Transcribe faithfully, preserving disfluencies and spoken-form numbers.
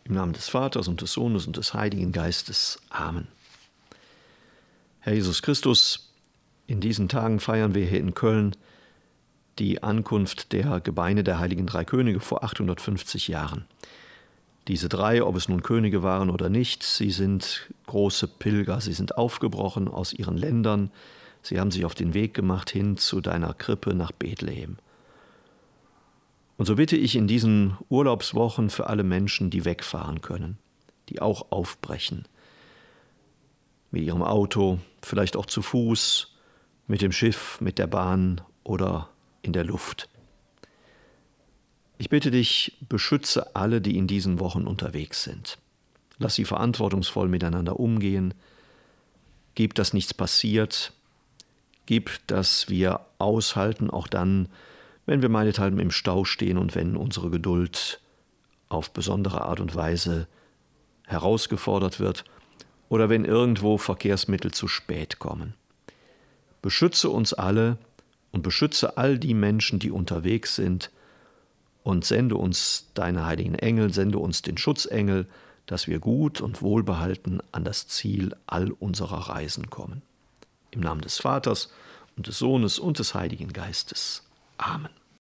Im Namen des Vaters und des Sohnes und des Heiligen Geistes. Amen. Herr Jesus Christus, in diesen Tagen feiern wir hier in Köln die Ankunft der Gebeine der Heiligen Drei Könige vor achthundertfünfzig Jahren. Diese drei, ob es nun Könige waren oder nicht, sie sind große Pilger, sie sind aufgebrochen aus ihren Ländern, sie haben sich auf den Weg gemacht hin zu deiner Krippe nach Bethlehem. Und so bitte ich in diesen Urlaubswochen für alle Menschen, die wegfahren können, die auch aufbrechen, mit ihrem Auto, vielleicht auch zu Fuß, mit dem Schiff, mit der Bahn oder in der Luft. Ich bitte dich, beschütze alle, die in diesen Wochen unterwegs sind. Lass sie verantwortungsvoll miteinander umgehen. Gib, dass nichts passiert. Gib, dass wir aushalten, auch dann, wenn wir meinethalben im Stau stehen und wenn unsere Geduld auf besondere Art und Weise herausgefordert wird oder wenn irgendwo Verkehrsmittel zu spät kommen. Beschütze uns alle und beschütze all die Menschen, die unterwegs sind, und sende uns deine heiligen Engel, sende uns den Schutzengel, dass wir gut und wohlbehalten an das Ziel all unserer Reisen kommen. Im Namen des Vaters und des Sohnes und des Heiligen Geistes. Amen.